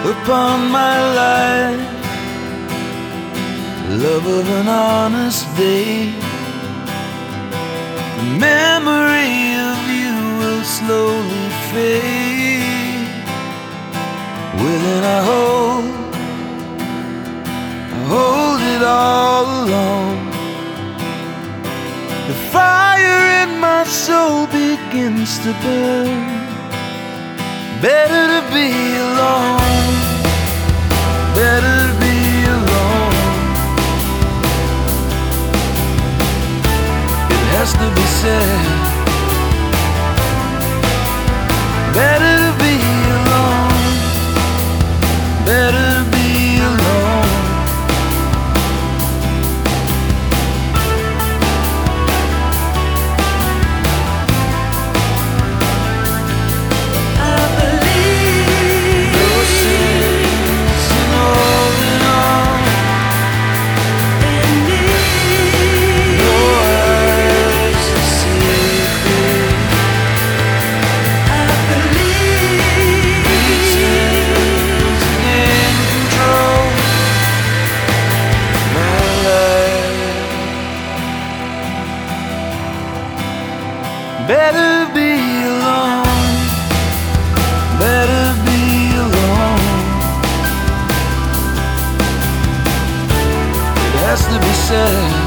upon my life, love of an honest day. The memory of you will slowly fade. Within I hold it all alone. The fire in my soul begins to burn. Better to be alone, better to be alone. It has to be said, better to be alone, better to be alone. Better be alone, better be alone. It has to be said,